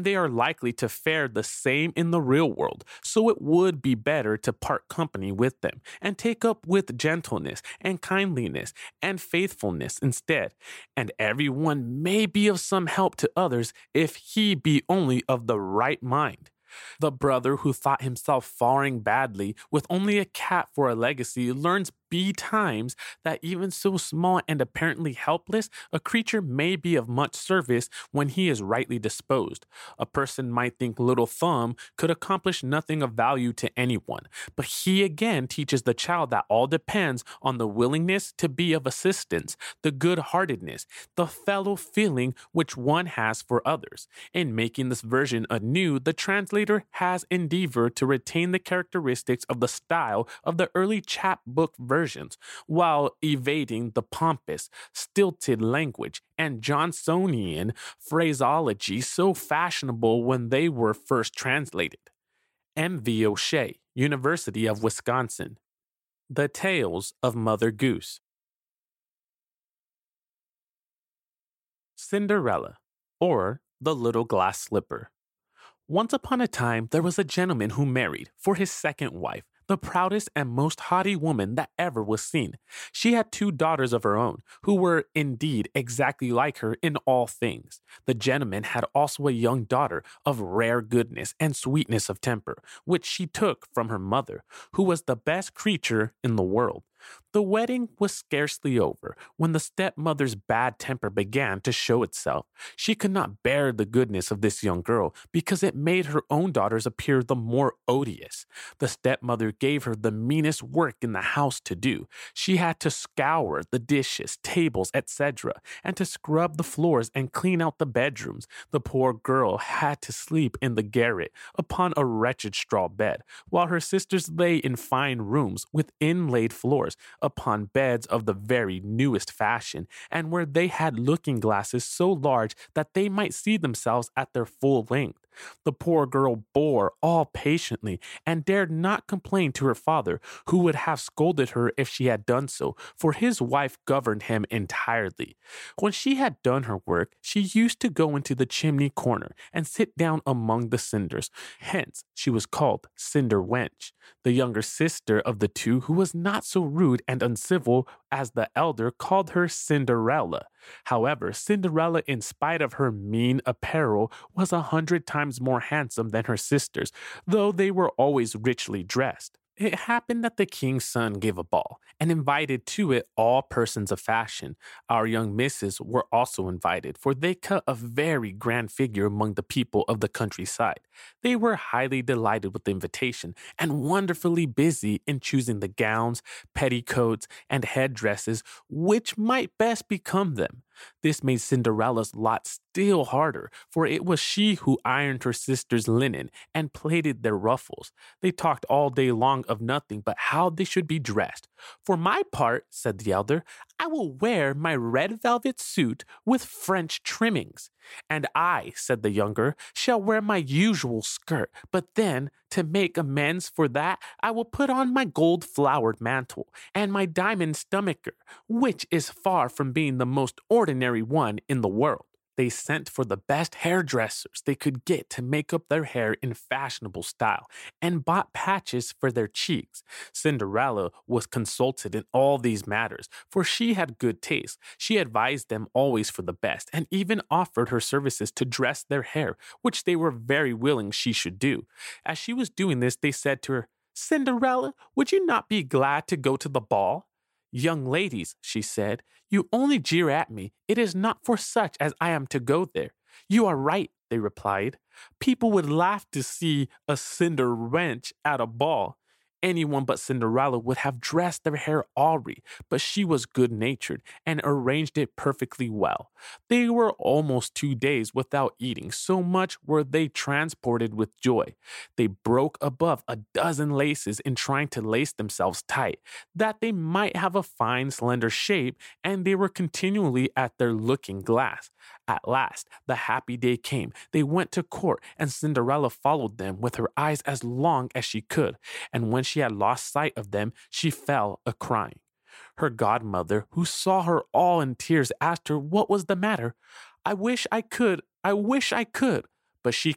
They are likely to fare the same in the real world, so it would be better to part company with them and take up with gentleness and kindliness and faithfulness instead. And everyone may be of some help to others if he be only of the right mind. The brother who thought himself faring badly with only a cat for a legacy learns betimes that even so small and apparently helpless, a creature may be of much service when he is rightly disposed. A person might think Little Thumb could accomplish nothing of value to anyone, but he again teaches the child that all depends on the willingness to be of assistance, the good-heartedness, the fellow feeling which one has for others. In making this version anew, the translator has endeavored to retain the characteristics of the style of the early chapbook versions, while evading the pompous, stilted language and Johnsonian phraseology so fashionable when they were first translated. M. V. O'Shea, University of Wisconsin. The Tales of Mother Goose. Cinderella, or the Little Glass Slipper. Once upon a time, there was a gentleman who married, for his second wife, the proudest and most haughty woman that ever was seen. She had 2 daughters of her own, who were indeed exactly like her in all things. The gentleman had also a young daughter of rare goodness and sweetness of temper, which she took from her mother, who was the best creature in the world. The wedding was scarcely over when the stepmother's bad temper began to show itself. She could not bear the goodness of this young girl because it made her own daughters appear the more odious. The stepmother gave her the meanest work in the house to do. She had to scour the dishes, tables, etc., and to scrub the floors and clean out the bedrooms. The poor girl had to sleep in the garret upon a wretched straw bed, while her sisters lay in fine rooms with inlaid floors upon beds of the very newest fashion, and where they had looking glasses so large that they might see themselves at their full length. The poor girl bore all patiently and dared not complain to her father, who would have scolded her if she had done so, for his wife governed him entirely. When she had done her work, she used to go into the chimney corner and sit down among the cinders. Hence, she was called Cinder Wench. The younger sister of the 2, who was not so rude and uncivil as the elder, called her Cinderella. However, Cinderella, in spite of her mean apparel, was 100 times more handsome than her sisters, though they were always richly dressed. It happened that the king's son gave a ball, and invited to it all persons of fashion. Our young misses were also invited, for they cut a very grand figure among the people of the countryside. They were highly delighted with the invitation, and wonderfully busy in choosing the gowns, petticoats, and headdresses which might best become them. This made Cinderella's lot still harder, for it was she who ironed her sisters' linen and plaited their ruffles. They talked all day long of nothing but how they should be dressed. "For my part," said the elder, "I will wear my red velvet suit with French trimmings." "And I," said the younger, "shall wear my usual skirt, but then, to make amends for that, I will put on my gold-flowered mantle and my diamond stomacher, which is far from being the most ordinary one in the world." They sent for the best hairdressers they could get to make up their hair in fashionable style, and bought patches for their cheeks. Cinderella was consulted in all these matters, for she had good taste. She advised them always for the best, and even offered her services to dress their hair, which they were very willing she should do. As she was doing this, they said to her, "Cinderella, would you not be glad to go to the ball?" "Young ladies," she said, "you only jeer at me. It is not for such as I am to go there." "You are right," they replied. "People would laugh to see a cinder wench at a ball." Anyone but Cinderella would have dressed their hair awry, but she was good-natured and arranged it perfectly well. They were almost 2 days without eating, so much were they transported with joy. They broke above a dozen laces in trying to lace themselves tight, that they might have a fine, slender shape, and they were continually at their looking-glass. At last, the happy day came. They went to court, and Cinderella followed them with her eyes as long as she could, and when she had lost sight of them, she fell a-crying. Her godmother, who saw her all in tears, asked her what was the matter. I wish I could, but she